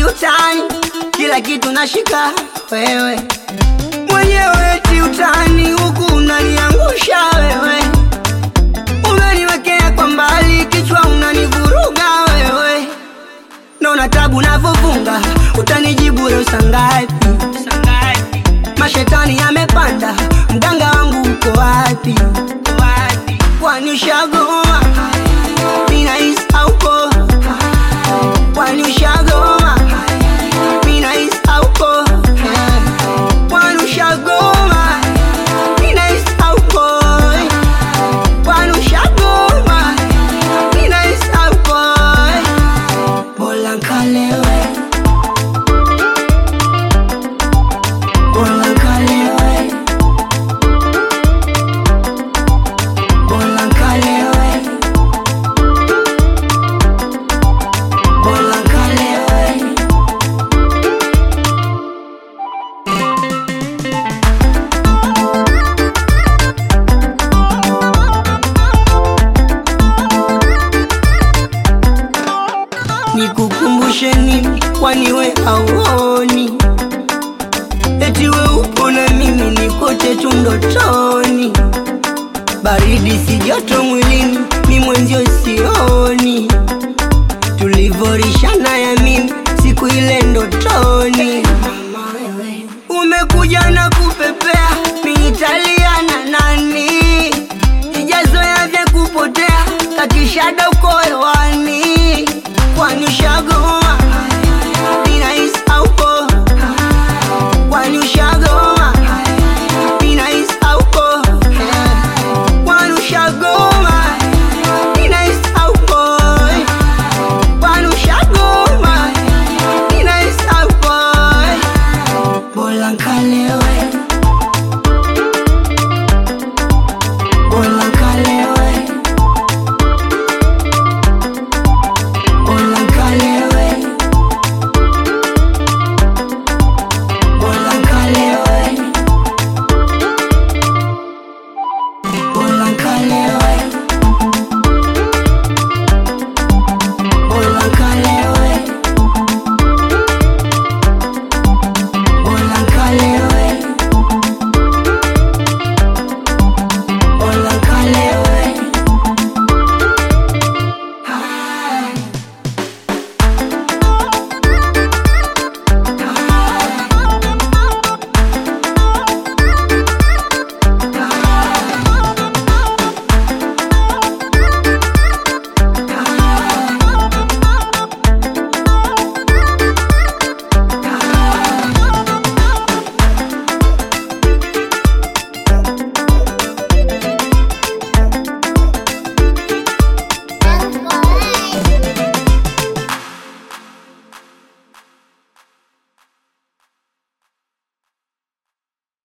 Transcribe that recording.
eti utani, kila kitu nashika wewe. Mwenyewe eti utani, huku unaniangusha wewe. Unaniwekea kwa mbali, kichwa unanivuruga wewe. Naona tabu navyofunga, utanijibu leo saa ngapi? Mashetani yamepanda, mganga wangu uko wapi? Kwani ushagoma? Mina hisi hauko. Kwani ushagoma? Mina hisi hauko. Kwani ushagoma? Mina hisi hauko. Kwani ushagoma? Mina hisi hauko. Bola nkalewe, bola nkalewe, bola nkalewe, bola nkalewe. Nikukumbushe nini? Kwani we hauoni? Eti we upo na mimi nikote tu ndotoni. Baridi si joto mwilini, ni mwenzio sioni. Tulivorishana ya mimi